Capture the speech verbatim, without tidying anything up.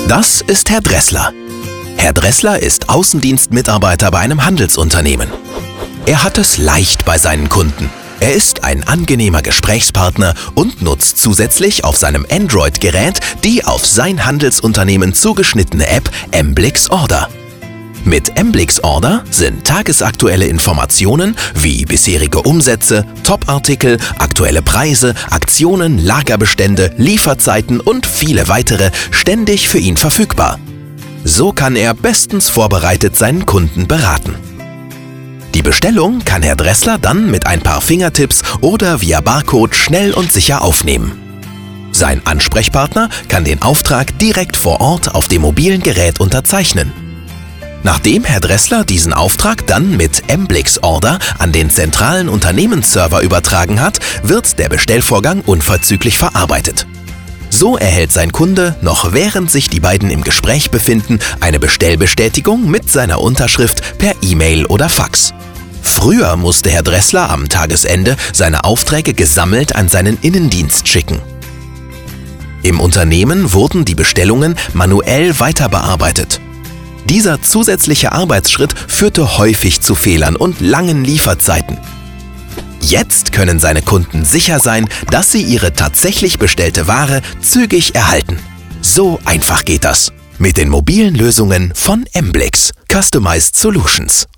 Das ist Herr Dressler. Herr Dressler ist Außendienstmitarbeiter bei einem Handelsunternehmen. Er hat es leicht bei seinen Kunden. Er ist ein angenehmer Gesprächspartner und nutzt zusätzlich auf seinem Android-Gerät die auf sein Handelsunternehmen zugeschnittene App Mblix Order. Mit Mblix Order sind tagesaktuelle Informationen wie bisherige Umsätze, Top-Artikel, aktuelle Preise, Aktionen, Lagerbestände, Lieferzeiten und viele weitere ständig für ihn verfügbar. So kann er bestens vorbereitet seinen Kunden beraten. Die Bestellung kann Herr Dressler dann mit ein paar Fingertipps oder via Barcode schnell und sicher aufnehmen. Sein Ansprechpartner kann den Auftrag direkt vor Ort auf dem mobilen Gerät unterzeichnen. Nachdem Herr Dressler diesen Auftrag dann mit Mblix Order an den zentralen Unternehmensserver übertragen hat, wird der Bestellvorgang unverzüglich verarbeitet. So erhält sein Kunde, noch während sich die beiden im Gespräch befinden, eine Bestellbestätigung mit seiner Unterschrift per E-Mail oder Fax. Früher musste Herr Dressler am Tagesende seine Aufträge gesammelt an seinen Innendienst schicken. Im Unternehmen wurden die Bestellungen manuell weiterbearbeitet. Dieser zusätzliche Arbeitsschritt führte häufig zu Fehlern und langen Lieferzeiten. Jetzt können seine Kunden sicher sein, dass sie ihre tatsächlich bestellte Ware zügig erhalten. So einfach geht das. Mit den mobilen Lösungen von Mblix. Customized Solutions.